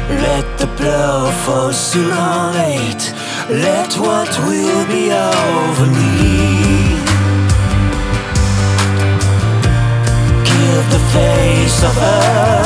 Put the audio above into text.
Let the blow fall soon or late. Let what will be over me. Give the face of earth